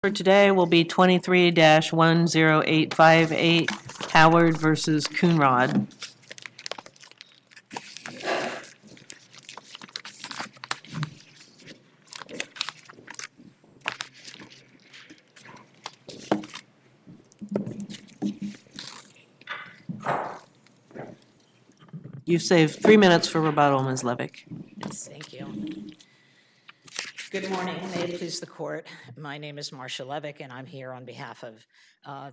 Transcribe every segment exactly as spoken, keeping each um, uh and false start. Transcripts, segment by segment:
For today will be twenty-three dash one zero eight five eight, Howard versus Coonrod. You've saved three minutes for rebuttal, Miz Levick. Yes, thank you. Good morning. May it please the court. My name is Marcia Levick, and I'm here on behalf of uh,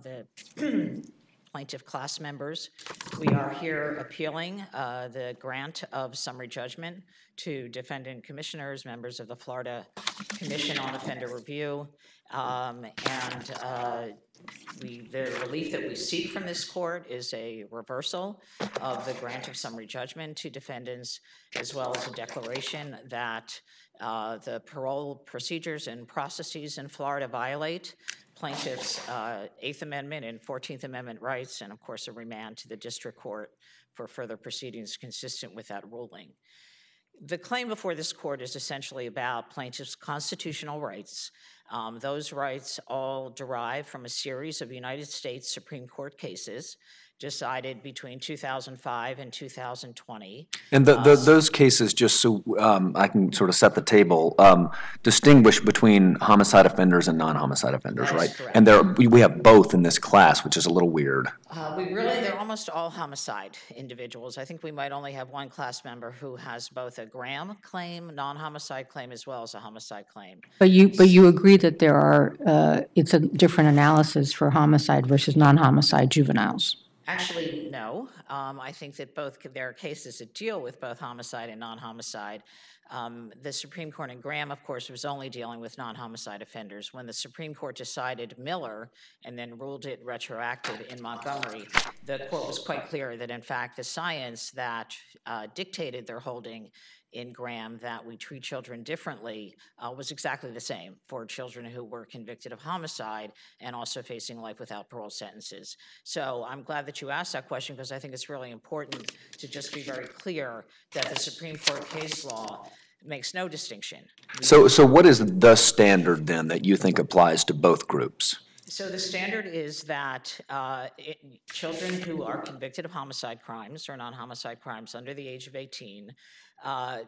the plaintiff class members. We are here appealing uh, the grant of summary judgment to defendant commissioners, members of the Florida Commission on Offender Review, um, and uh, we, the relief that we seek from this court is a reversal of the grant of summary judgment to defendants, as well as a declaration that uh, the parole procedures and processes in Florida violate plaintiffs' uh, Eighth Amendment and Fourteenth Amendment rights, and of course a remand to the district court for further proceedings consistent with that ruling. The claim before this court is essentially about plaintiffs' constitutional rights. Um, those rights all derive from a series of United States Supreme Court cases decided between two thousand five and two thousand twenty. And the, the, Uh, those cases, just so um, I can sort of set the table, um, distinguish between homicide offenders and non-homicide offenders, That is right? correct. And there, we we have both in this class, which is a little weird. Uh, we really, they're almost all homicide individuals. I think we might only have one class member who has both a Graham claim, non-homicide claim, as well as a homicide claim. But you, but you agree that there are, uh, it's a different analysis for homicide versus non-homicide juveniles? Actually, no. Um, I think that both, there are cases that deal with both homicide and non-homicide. Um, the Supreme Court in Graham, of course, was only dealing with non-homicide offenders. When the Supreme Court decided Miller and then ruled it retroactive in Montgomery, the court was quite clear that, in fact, the science that uh, dictated their holding in Graham, that we treat children differently, uh, was exactly the same for children who were convicted of homicide and also facing life without parole sentences. So I'm glad that you asked that question, because I think it's really important to just be very clear that the Supreme Court case law makes no distinction. So, so what is the standard then that you think applies to both groups? So the standard is that uh, it, children who are convicted of homicide crimes or non-homicide crimes under the age of eighteen uh,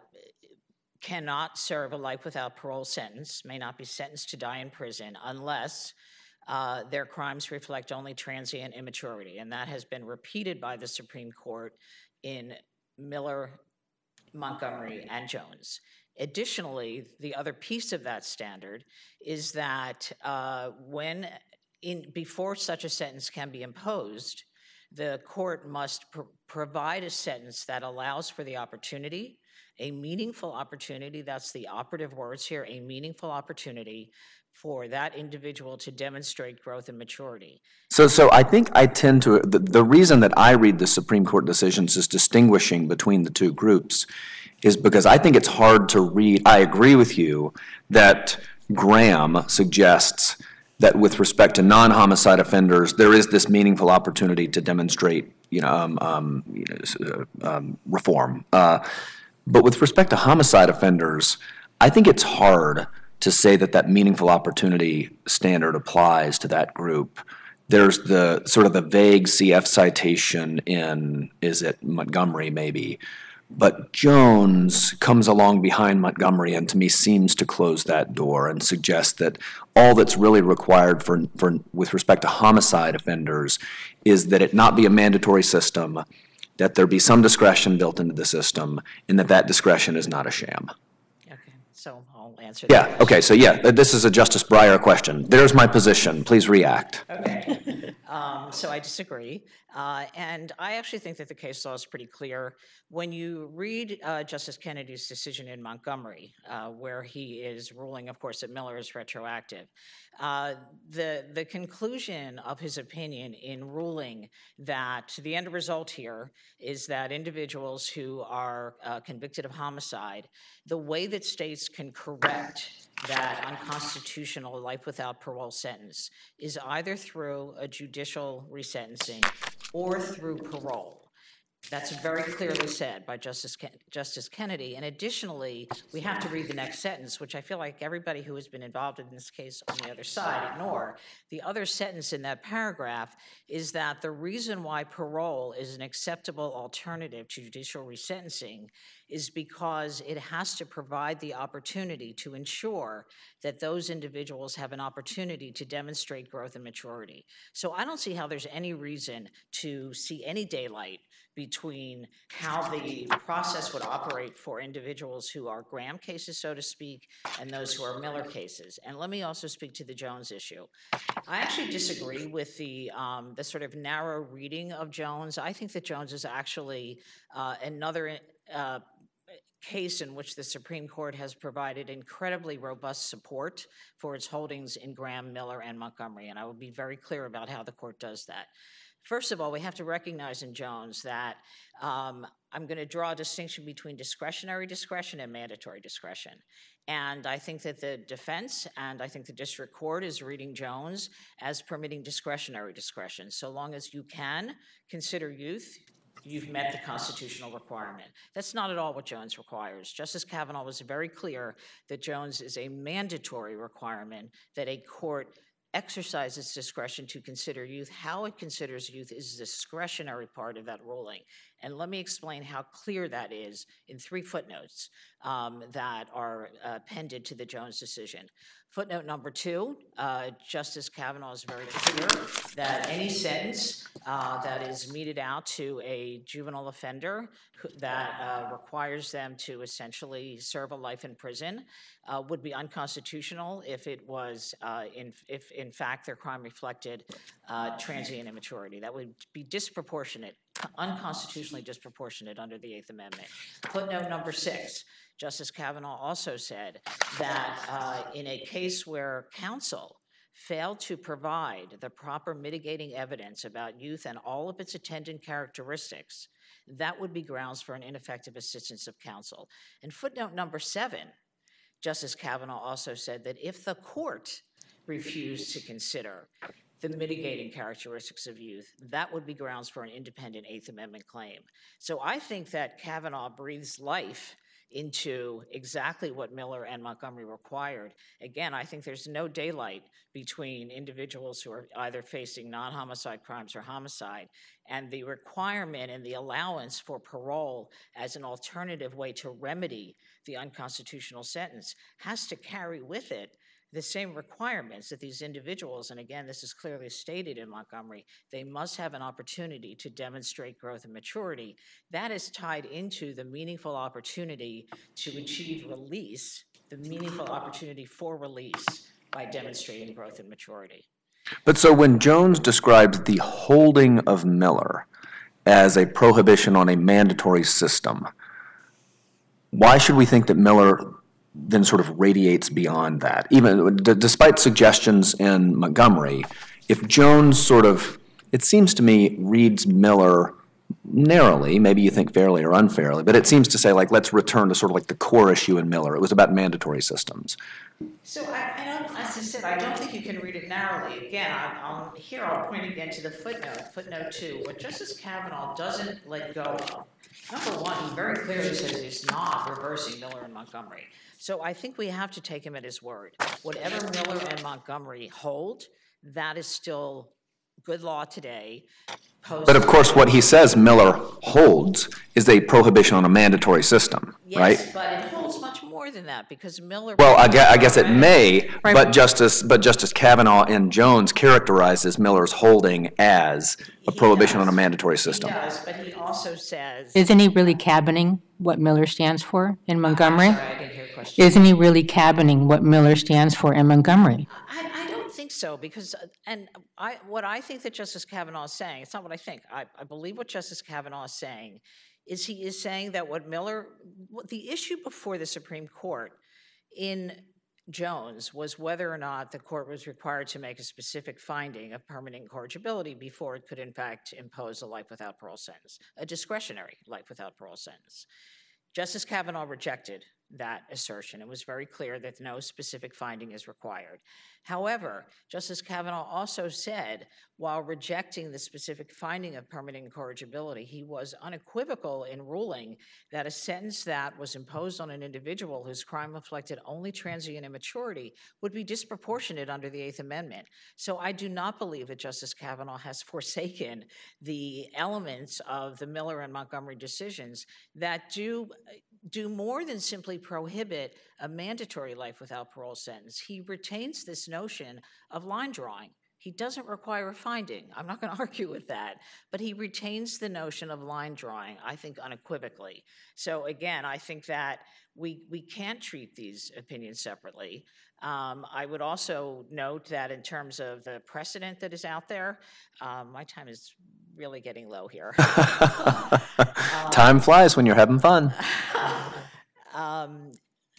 cannot serve a life without parole sentence, may not be sentenced to die in prison unless uh, their crimes reflect only transient immaturity. And that has been repeated by the Supreme Court in Miller, Montgomery, and Jones. Additionally, the other piece of that standard is that uh, when in before such a sentence can be imposed, the court must pr- provide a sentence that allows for the opportunity, a meaningful opportunity, that's the operative words here, a meaningful opportunity for that individual to demonstrate growth and maturity. So, so I think I tend to, the, the reason that I read the Supreme Court decisions as distinguishing between the two groups is because I think it's hard to read. I agree with you that Graham suggests that with respect to non-homicide offenders, there is this meaningful opportunity to demonstrate, you know, um, um, you know, um, reform. Uh, but with respect to homicide offenders, I think it's hard to say that that meaningful opportunity standard applies to that group. There's the sort of the vague C F citation in, is it Montgomery maybe, but Jones comes along behind Montgomery and to me seems to close that door and suggest that all that's really required for, for with respect to homicide offenders is that it not be a mandatory system, that there be some discretion built into the system, and that that discretion is not a sham. Okay, so I'll answer that. Yeah, okay, so yeah, this is a Justice Breyer question. There's my position. Please react. Okay. Um, so I disagree. Uh, and I actually think that the case law is pretty clear. When you read uh, Justice Kennedy's decision in Montgomery, uh, where he is ruling, of course, that Miller is retroactive, uh, the, the conclusion of his opinion in ruling that the end result here is that individuals who are uh, convicted of homicide, the way that states can correct that unconstitutional life without parole sentence is either through a judicial resentencing or through parole. That's very clearly said by Justice Ken- Justice Kennedy. And additionally, we have to read the next sentence, which I feel like everybody who has been involved in this case on the other side ignore. The other sentence in that paragraph is that the reason why parole is an acceptable alternative to judicial resentencing is because it has to provide the opportunity to ensure that those individuals have an opportunity to demonstrate growth and maturity. So I don't see how there's any reason to see any daylight between how the process would operate for individuals who are Graham cases, so to speak, and those who are Miller cases. And let me also speak to the Jones issue. I actually disagree with the, um, the sort of narrow reading of Jones. I think that Jones is actually uh, another uh, case in which the Supreme Court has provided incredibly robust support for its holdings in Graham, Miller, and Montgomery, and I will be very clear about how the court does that. First of all, we have to recognize in Jones that um, I'm going to draw a distinction between discretionary discretion and mandatory discretion. And I think that the defense and I think the district court is reading Jones as permitting discretionary discretion. So long as you can consider youth, you've met the constitutional requirement. That's not at all what Jones requires. Justice Kavanaugh was very clear that Jones is a mandatory requirement that a court exercises discretion to consider youth. How it considers youth is the discretionary part of that ruling. And let me explain how clear that is in three footnotes um, that are uh, appended to the Jones decision. Footnote number two, uh, Justice Kavanaugh is very clear that any sentence uh, that is meted out to a juvenile offender who, that uh, requires them to essentially serve a life in prison uh, would be unconstitutional if it was, uh, in, if in fact their crime reflected uh, transient immaturity. That would be disproportionate, unconstitutionally disproportionate under the Eighth Amendment. Footnote number six, Justice Kavanaugh also said that uh, in a case where counsel failed to provide the proper mitigating evidence about youth and all of its attendant characteristics, that would be grounds for an ineffective assistance of counsel. And footnote number seven, Justice Kavanaugh also said that if the court refused to consider the mitigating characteristics of youth, that would be grounds for an independent Eighth Amendment claim. So I think that Kavanaugh breathes life into exactly what Miller and Montgomery required. Again, I think there's no daylight between individuals who are either facing non-homicide crimes or homicide, and the requirement and the allowance for parole as an alternative way to remedy the unconstitutional sentence has to carry with it the same requirements that these individuals, and again, this is clearly stated in Montgomery, they must have an opportunity to demonstrate growth and maturity. That is tied into the meaningful opportunity to achieve release, the meaningful opportunity for release by demonstrating growth and maturity. But so when Jones describes the holding of Miller as a prohibition on a mandatory system, why should we think that Miller then sort of radiates beyond that? Even d- despite suggestions in Montgomery, if Jones sort of, it seems to me, reads Miller narrowly, maybe you think fairly or unfairly, but it seems to say, like, let's return to sort of like the core issue in Miller. It was about mandatory systems. So I, I don't, as I said, I don't think you can read it narrowly. Again, I'll, I'll, here I'll point again to the footnote, footnote two. What Justice Kavanaugh doesn't let go of, number one, he very clearly says he's not reversing Miller and Montgomery. So I think we have to take him at his word. Whatever Miller and Montgomery hold, that is still good law today. Post- But of course, what he says Miller holds is a prohibition on a mandatory system, right? Yes, but it holds much more than that because Miller. Well, I guess, I guess it may, but Justice, but Justice Kavanaugh and Jones characterizes Miller's holding as a He prohibition does. on a mandatory system. He does, but he also says. Isn't he really cabining what Miller stands for in Montgomery? I'm sorry, I didn't hear your question. Isn't he really cabining what Miller stands for in Montgomery? I, I don't think so because, uh, and I, what I think that Justice Kavanaugh is saying, it's not what I think. I, I believe what Justice Kavanaugh is saying is he is saying that what Miller, what the issue before the Supreme Court in Jones was whether or not the court was required to make a specific finding of permanent incorrigibility before it could in fact impose a life without parole sentence, a discretionary life without parole sentence. Justice Kavanaugh rejected that assertion. It was very clear that no specific finding is required. However, Justice Kavanaugh also said, while rejecting the specific finding of permanent incorrigibility, he was unequivocal in ruling that a sentence that was imposed on an individual whose crime reflected only transient immaturity would be disproportionate under the Eighth Amendment. So I do not believe that Justice Kavanaugh has forsaken the elements of the Miller and Montgomery decisions that do do more than simply prohibit a mandatory life without parole sentence. He retains this notion of line drawing. He doesn't require a finding. I'm not going to argue with that, but he retains the notion of line drawing, I think, unequivocally. So again, I think that we we can't treat these opinions separately. Um, I would also note that in terms of the precedent that is out there, um, my time is really getting low here. Time flies when you're having fun. Um,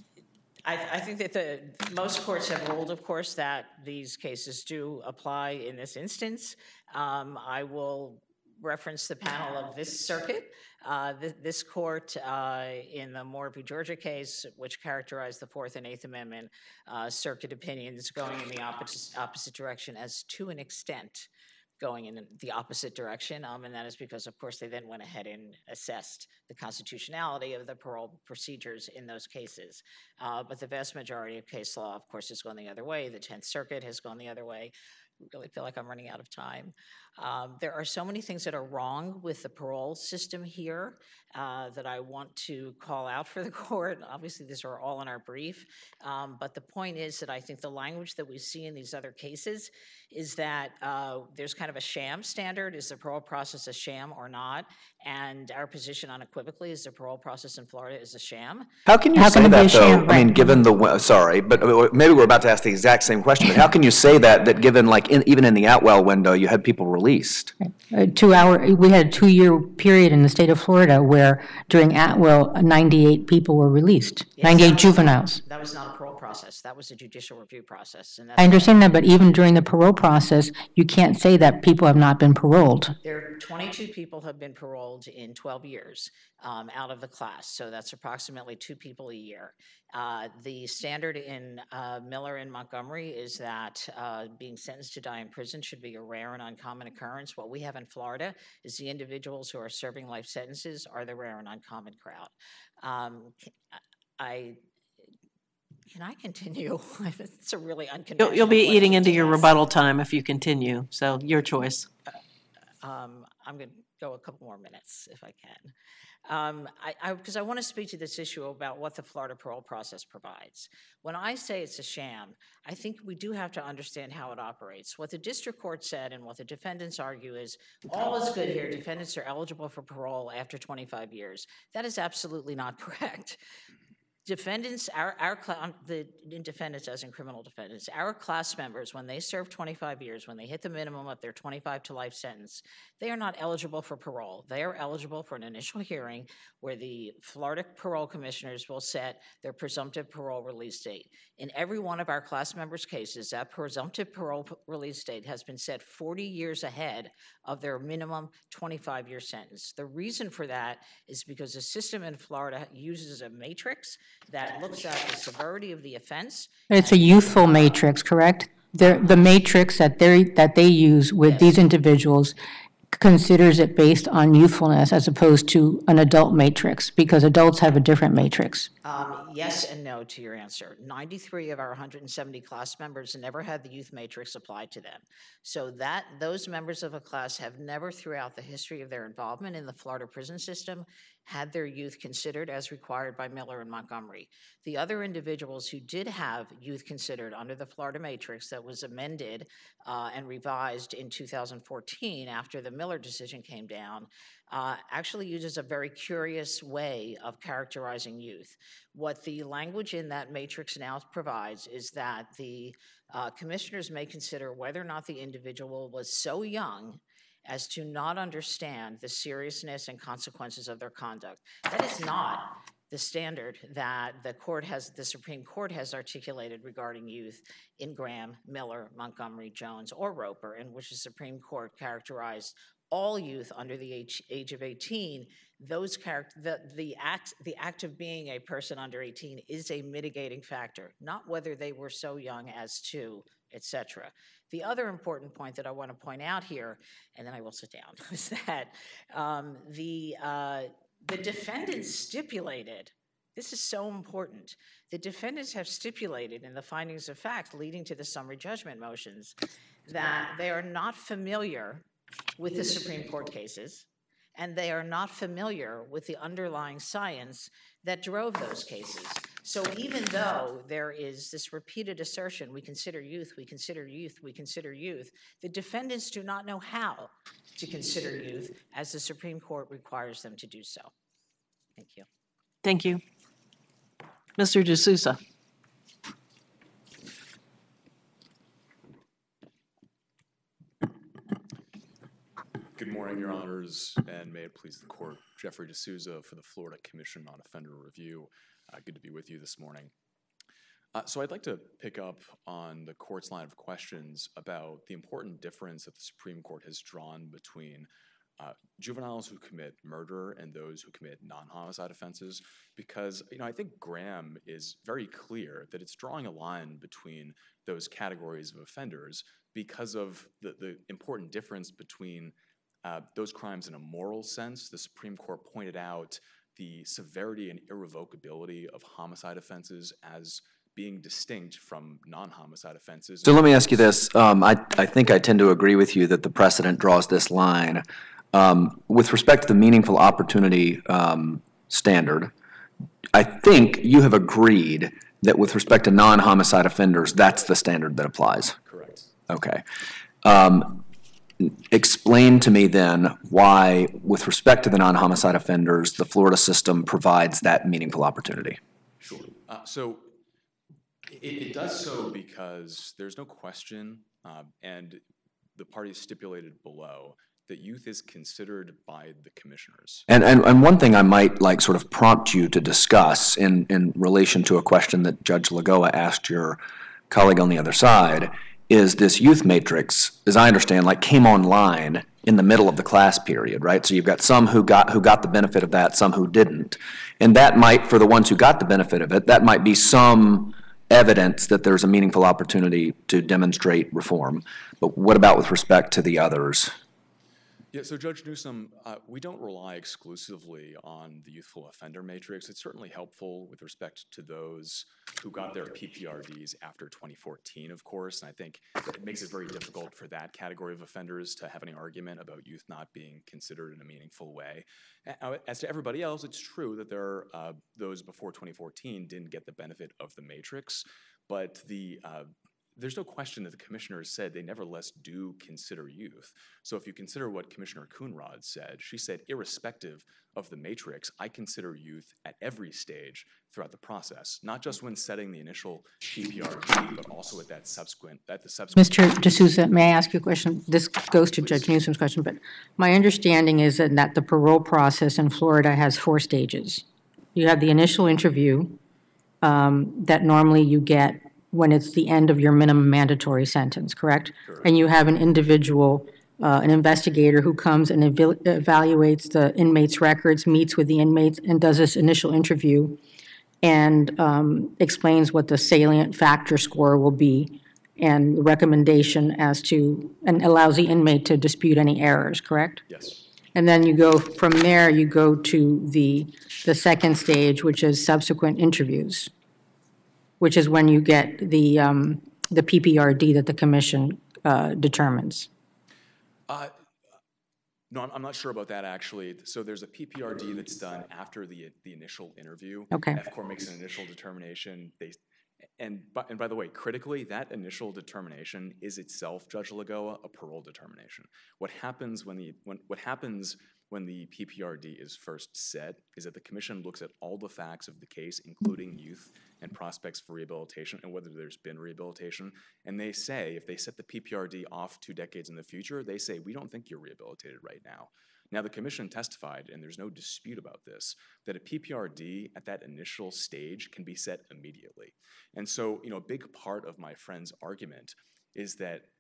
I, I think that the most courts have ruled, of course, that these cases do apply in this instance. Um, I will reference the panel of this circuit. Uh, th this court, uh, in the Moore v. Georgia case, which characterized the Fourth and Eighth Amendment uh, circuit opinions going in the opposite, opposite direction as to an extent going in the opposite direction, um, and that is because, of course, they then went ahead and assessed the constitutionality of the parole procedures in those cases. Uh, but the vast majority of case law, of course, has gone the other way. The Tenth Circuit has gone the other way. I really feel like I'm running out of time. Um, there are so many things that are wrong with the parole system here uh, that I want to call out for the court. Obviously, these are all in our brief, um, but the point is that I think the language that we see in these other cases is that uh, there's kind of a sham standard. Is the parole process a sham or not? And our position unequivocally is the parole process in Florida is a sham. How can you How say can it be that, a sham, though? I mean, right? given the, sorry, but uh, maybe we're about to ask the exact same question, but how can you say that, that given, like, in, even in the Atwell window, you had people released? A two-hour, we had a two-year period in the state of Florida where during Atwell, ninety-eight people were released, Yes, ninety-eight that was- juveniles. That was not a parole process. That was a judicial review process. And I that's understand that, but even during the parole process, you can't say that people have not been paroled. there, twenty-two people have been paroled in twelve years um, out of the class, so that's approximately two people a year. Uh, the standard in uh, Miller and Montgomery is that uh, being sentenced to die in prison should be a rare and uncommon occurrence. What we have in Florida is the individuals who are serving life sentences are the rare and uncommon crowd. Um, I Can I continue? It's a really unconventional You'll, you'll be question eating into to your ask. rebuttal time if you continue, so your choice. Um, I'm going to go a couple more minutes if I can. Um, I, because I, I want to speak to this issue about what the Florida parole process provides. When I say it's a sham, I think we do have to understand how it operates. What the district court said and what the defendants argue is all is good here. Defendants are eligible for parole after twenty-five years. That is absolutely not correct. Defendants, our, our um, the in defendants as in criminal defendants, our class members, when they serve twenty-five years, when they hit the minimum of their twenty-five to life sentence, they are not eligible for parole. They are eligible for an initial hearing where the Florida parole commissioners will set their presumptive parole release date. In every one of our class members' cases, that presumptive parole release date has been set forty years ahead of their minimum twenty-five year sentence. The reason for that is because the system in Florida uses a matrix that looks at the severity of the offense. It's a youthful matrix, correct? They're, the matrix that they that they use with these individuals considers it based on youthfulness as opposed to an adult matrix, because adults have a different matrix. Um, yes and no to your answer. ninety-three of our one hundred seventy class members never had the youth matrix applied to them. So that those members of a class have never throughout the history of their involvement in the Florida prison system had their youth considered as required by Miller and Montgomery. The other individuals who did have youth considered under the Florida matrix that was amended uh, and revised in two thousand fourteen after the Miller decision came down uh, actually uses a very curious way of characterizing youth. What the language in that matrix now provides is that the uh, commissioners may consider whether or not the individual was so young as to not understand the seriousness and consequences of their conduct. That is not the standard that the court has, the Supreme Court has articulated regarding youth in Graham, Miller, Montgomery, Jones, or Roper, in which the Supreme Court characterized all youth under the age, age of eighteen, those character, the, the act, the act of being a person under eighteen is a mitigating factor, not whether they were so young as to, et cetera. The other important point that I want to point out here, and then I will sit down, is that um, the uh, the defendants stipulated. This is so important. The defendants have stipulated in the findings of fact leading to the summary judgment motions that they are not familiar with the Supreme Court cases, and they are not familiar with the underlying science that drove those cases. So even though there is this repeated assertion, we consider youth, we consider youth, we consider youth, the defendants do not know how to consider youth as the Supreme Court requires them to do so. Thank you. Thank you. Mister D'Souza. Good morning, Your Honors, and may it please the Court. Jeffrey D'Souza for the Florida Commission on Offender Review. Uh, good to be with you this morning. Uh, so I'd like to pick up on the Court's line of questions about the important difference that the Supreme Court has drawn between uh, juveniles who commit murder and those who commit non-homicide offenses, because, you know, I think Graham is very clear that it's drawing a line between those categories of offenders because of the, the important difference between Uh, those crimes in a moral sense. The Supreme Court pointed out the severity and irrevocability of homicide offenses as being distinct from non-homicide offenses. So let me ask you this. Um, I, I think I tend to agree with you that the precedent draws this line. Um, with respect to the meaningful opportunity um, standard, I think you have agreed that with respect to non-homicide offenders, that's the standard that applies. Correct. Okay. Um, Explain to me then why, with respect to the non-homicide offenders, the Florida system provides that meaningful opportunity. Sure. Uh, so it, it does so because there's no question, uh, and the parties stipulated below, that youth is considered by the commissioners. And, and and one thing I might like sort of prompt you to discuss in, in relation to a question that Judge Lagoa asked your colleague on the other side is this youth matrix, as I understand, like came online in the middle of the class period, right? So you've got some who got who got the benefit of that, some who didn't. And that might, for the ones who got the benefit of it, that might be some evidence that there's a meaningful opportunity to demonstrate reform. But what about with respect to the others? Yeah, so Judge Newsom, uh, we don't rely exclusively on the youthful offender matrix. It's certainly helpful with respect to those who got their P P R Ds after twenty fourteen, of course, and I think it makes it very difficult for that category of offenders to have any argument about youth not being considered in a meaningful way. As to everybody else, it's true that there are uh, those before twenty fourteen didn't get the benefit of the matrix, but the uh, there's no question that the commissioners said they nevertheless do consider youth. So if you consider what Commissioner Coonrod said, she said, irrespective of the matrix, I consider youth at every stage throughout the process, not just when setting the initial P P R D, but also at that subsequent, at the subsequent. Mister D'Souza, may I ask you a question? This goes to Judge Newsom's question, but my understanding is that the parole process in Florida has four stages. You have the initial interview um, that normally you get when it's the end of your minimum mandatory sentence, correct? Correct. And you have an individual, uh, an investigator who comes and ev- evaluates the inmate's records, meets with the inmates, and does this initial interview and um, explains what the salient factor score will be and the recommendation as to, and allows the inmate to dispute any errors, correct? Yes. And then you go, from there, you go to the, the second stage, which is subsequent interviews, which is when you get the um, the P P R D that the commission uh, determines. Uh, no, I'm, I'm not sure about that, actually. So there's a P P R D that's done after the the initial interview. Okay. F C O R makes an initial determination. They, and, by, and by the way, critically, that initial determination is itself, Judge Lagoa, a parole determination. What happens when the when what happens when the P P R D is first set is that the commission looks at all the facts of the case, including youth and prospects for rehabilitation and whether there's been rehabilitation. And they say, if they set the P P R D off two decades in the future, they say, we don't think you're rehabilitated right now. Now, the commission testified, and there's no dispute about this, that a P P R D at that initial stage can be set immediately. And so, you know, a big part of my friend's argument is that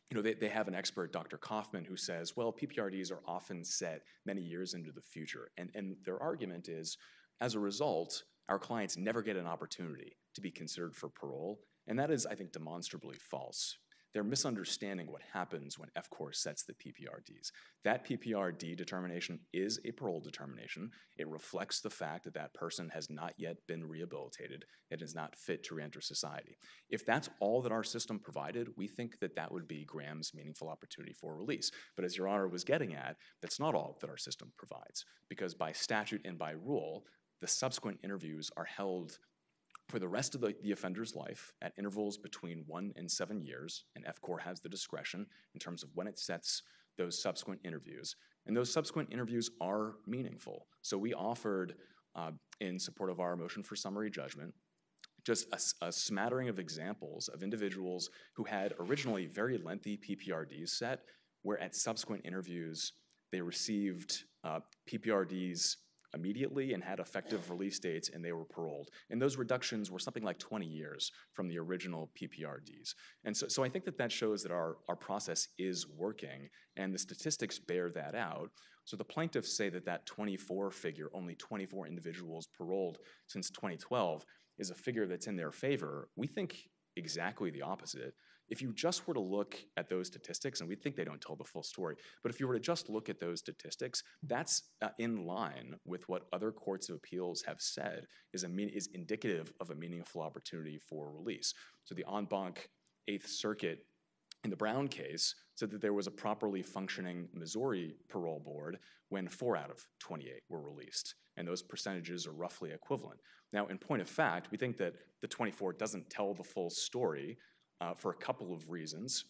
you know, they, they have an expert, Doctor Kaufman, who says, well, P P R Ds are often set many years into the future. And, and their argument is, as a result, our clients never get an opportunity to be considered for parole. And that is, I think, demonstrably false. They're misunderstanding what happens when F C O R sets the P P R Ds. That P P R D determination is a parole determination. It reflects the fact that that person has not yet been rehabilitated and is not fit to reenter society. If that's all that our system provided, we think that that would be Graham's meaningful opportunity for release. But as Your Honor was getting at, that's not all that our system provides, because by statute and by rule, the subsequent interviews are held for the rest of the, the offender's life at intervals between one and seven years, and F C O R has the discretion in terms of when it sets those subsequent interviews. And those subsequent interviews are meaningful. So we offered, uh, in support of our motion for summary judgment, just a, a smattering of examples of individuals who had originally very lengthy P P R Ds set, where at subsequent interviews they received uh, P P R Ds immediately and had effective release dates, and they were paroled. And those reductions were something like twenty years from the original P P R Ds. And so, so I think that that shows that our, our process is working, and the statistics bear that out. So the plaintiffs say that that twenty-four figure, only twenty-four individuals paroled since twenty twelve, is a figure that's in their favor. We think exactly the opposite. If you just were to look at those statistics, and we think they don't tell the full story, but if you were to just look at those statistics, that's uh, in line with what other courts of appeals have said is, a mean, is indicative of a meaningful opportunity for release. So the en banc Eighth Circuit in the Brown case said that there was a properly functioning Missouri parole board when four out of twenty-eight were released, and those percentages are roughly equivalent. Now, in point of fact, we think that the twenty-four doesn't tell the full story, Uh, for a couple of reasons.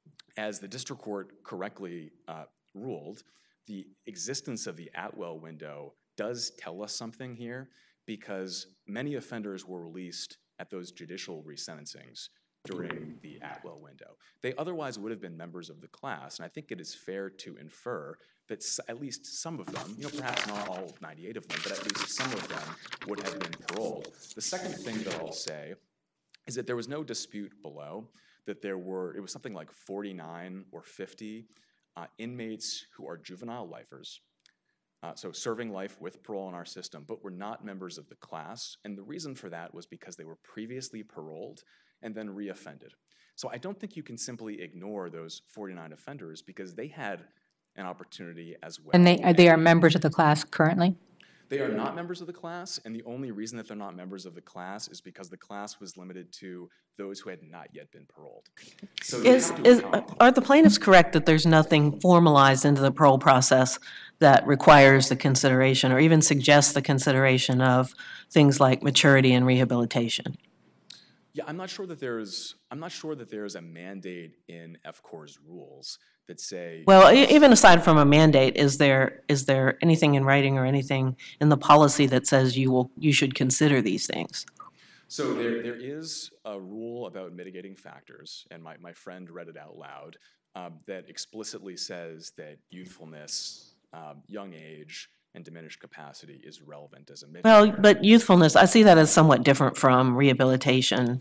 As the district court correctly uh, ruled, the existence of the Atwell window does tell us something here, because many offenders were released at those judicial resentencings during the Atwell window. They otherwise would have been members of the class, and I think it is fair to infer that s- at least some of them, you know, perhaps not all ninety-eight of them, but at least some of them would have been paroled. The second thing that I'll say is that there was no dispute below that there were, it was something like forty-nine or fifty uh, inmates who are juvenile lifers, uh, so serving life with parole in our system, but were not members of the class. And the reason for that was because they were previously paroled and then reoffended. So I don't think you can simply ignore those forty-nine offenders, because they had an opportunity as well. And they, they are members of the class currently? They are not members of the class, and the only reason that they're not members of the class is because the class was limited to those who had not yet been paroled. So you Is, have to is, account- are the plaintiffs correct that there's nothing formalized into the parole process that requires the consideration or even suggests the consideration of things like maturity and rehabilitation? Yeah, I'm not sure that there's, I'm not sure that there's a mandate in F C O R's rules that say. Well, e- even aside from a mandate, is there, is there anything in writing or anything in the policy that says you will, you should consider these things? So there, there is a rule about mitigating factors, and my, my friend read it out loud, um, that explicitly says that youthfulness, um, young age, and diminished capacity is relevant as a mitigator. Well, but youthfulness, I see that as somewhat different from rehabilitation.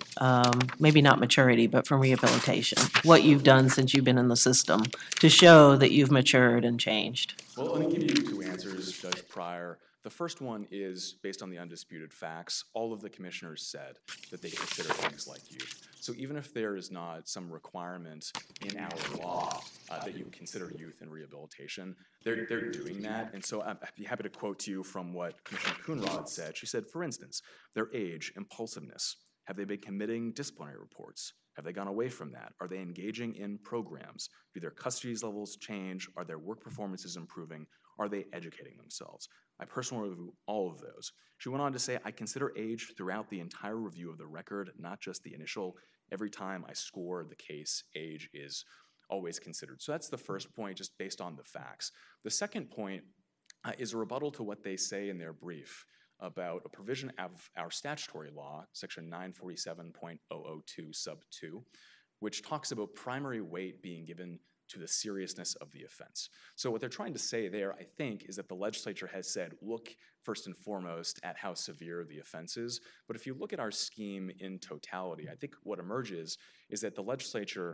Um, maybe not maturity, but from rehabilitation. What you've done since you've been in the system to show that you've matured and changed. Well, let me give you two answers, Judge Pryor. The first one is based on the undisputed facts. All of the commissioners said that they consider things like youth. So even if there is not some requirement in our law uh, that you consider youth in rehabilitation, they're, they're doing that. And so I'd be happy to quote to you from what Commissioner Coonrod said. She said, for instance, their age, impulsiveness. Have they been committing disciplinary reports? Have they gone away from that? Are they engaging in programs? Do their custody levels change? Are their work performances improving? Are they educating themselves? I personally review all of those. She went on to say, I consider age throughout the entire review of the record, not just the initial. Every time I score the case, age is always considered. So that's the first point, just based on the facts. The second point uh, is a rebuttal to what they say in their brief about a provision of our statutory law, section nine forty-seven point zero zero two sub two, which talks about primary weight being given to the seriousness of the offense. So what they're trying to say there, I think, is that the legislature has said, look first and foremost at how severe the offense is. But if you look at our scheme in totality, I think what emerges is that the legislature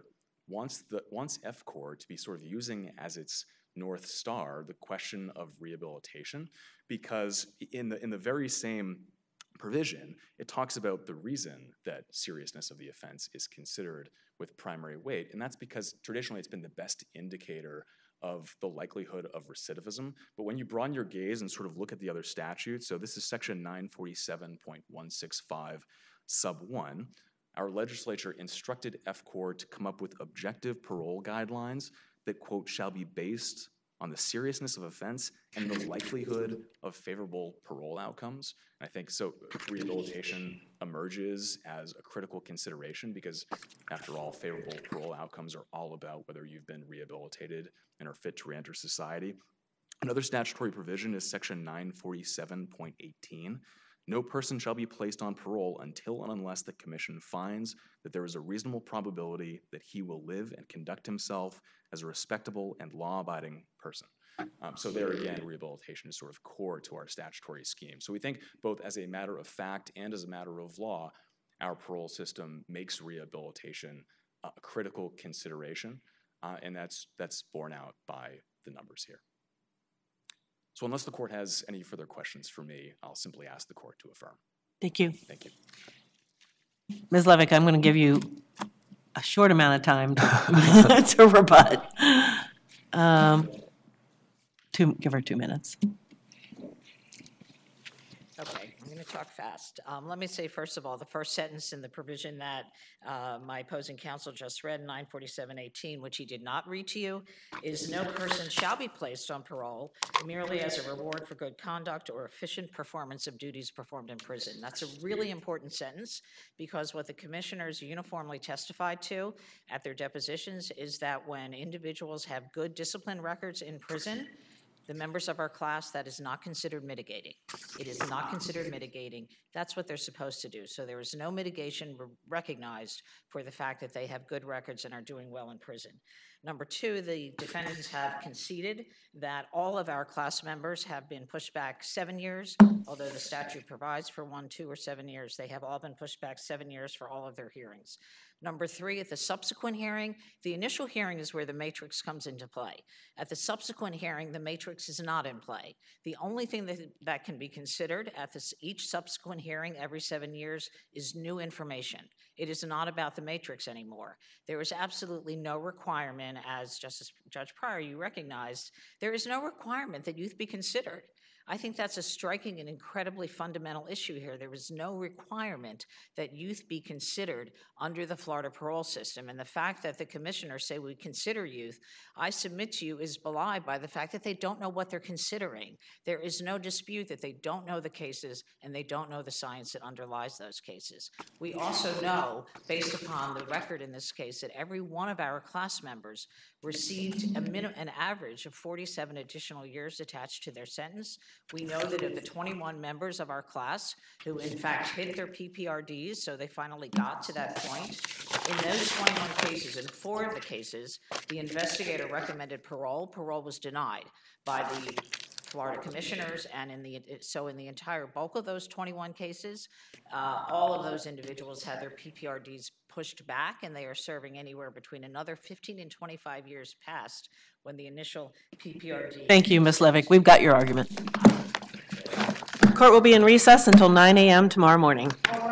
wants the wants F CORE to be sort of using as its North Star the question of rehabilitation, because in the in the very same provision, it talks about the reason that seriousness of the offense is considered with primary weight, and that's because traditionally it's been the best indicator of the likelihood of recidivism. But when you broaden your gaze and sort of look at the other statutes, so this is section nine forty-seven point one six five sub one, our legislature instructed F CORE to come up with objective parole guidelines that, quote, shall be based on the seriousness of offense and the likelihood of favorable parole outcomes. And I think so rehabilitation emerges as a critical consideration because, after all, favorable parole outcomes are all about whether you've been rehabilitated and are fit to reenter society. Another statutory provision is section nine forty-seven point eighteen. No person shall be placed on parole until and unless the commission finds that there is a reasonable probability that he will live and conduct himself as a respectable and law-abiding person. Um, so there again, rehabilitation is sort of core to our statutory scheme. So we think both as a matter of fact and as a matter of law, our parole system makes rehabilitation a critical consideration, uh, and that's, that's borne out by the numbers here. So unless the court has any further questions for me, I'll simply ask the court to affirm. Thank you. Thank you. Miz Levick, I'm going to give you a short amount of time to, to rebut. Um, two, give her two minutes. Okay, I'm going to talk fast. Um, let me say, first of all, the first sentence in the provision that uh, my opposing counsel just read, nine forty-seven eighteen, which he did not read to you, is no person shall be placed on parole merely as a reward for good conduct or efficient performance of duties performed in prison. That's a really important sentence because what the commissioners uniformly testified to at their depositions is that when individuals have good discipline records in prison, the members of our class, that is not considered mitigating. It is not considered mitigating. That's what they're supposed to do. So there is no mitigation recognized for the fact that they have good records and are doing well in prison. Number two, the defendants have conceded that all of our class members have been pushed back seven years, although the statute provides for one, two, or seven years. They have all been pushed back seven years for all of their hearings. Number three, at the subsequent hearing, the initial hearing is where the matrix comes into play. At the subsequent hearing, the matrix is not in play. The only thing that, that can be considered at this, each subsequent hearing every seven years is new information. It is not about the matrix anymore. There is absolutely no requirement, as Justice Judge Pryor, you recognized, there is no requirement that youth be considered. I think that's a striking and incredibly fundamental issue here. There is no requirement that youth be considered under the Florida parole system. And the fact that the commissioners say we consider youth, I submit to you, is belied by the fact that they don't know what they're considering. There is no dispute that they don't know the cases and they don't know the science that underlies those cases. We also know, based upon the record in this case, that every one of our class members received a minimum, an average of forty-seven additional years attached to their sentence. We know that of the twenty-one members of our class who in fact hit their P P R Ds, so they finally got to that point, in those twenty-one cases, in four of the cases, the investigator recommended parole. Parole was denied by the Florida commissioners, and in the so in the entire bulk of those twenty-one cases, uh, all of those individuals had their P P R Ds pushed back, and they are serving anywhere between another fifteen and twenty-five years past when the initial P P R D. Thank you, Miz Levick. We've got your argument. Court will be in recess until nine a m tomorrow morning.